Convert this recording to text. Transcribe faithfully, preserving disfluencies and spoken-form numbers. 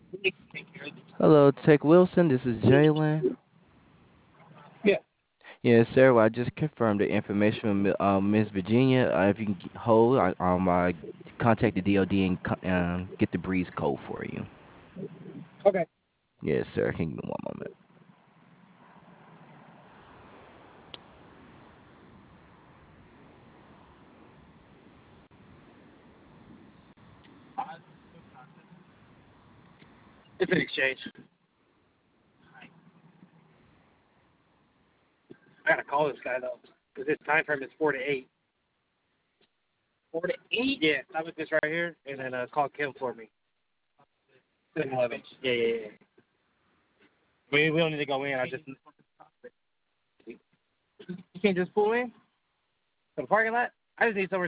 Hello, Tech Wilson. This is Jalen. Yeah. Yes, sir. Well, I just confirmed the information from Mi- uh, Miss Virginia. Uh, if you can g- hold, I, um, I contact the D O D and co- um, get the breeze code for you. Okay. Yes, sir. Can you give me one moment? It's an exchange. I gotta call this guy though, because his time frame is four to eight. Four to eight. Yeah. Stop with this right here, and then uh, call Kim for me. Seven eleven. Yeah, yeah, yeah. We we don't need to go in. I just you can't just pull in to the parking lot. I just need somewhere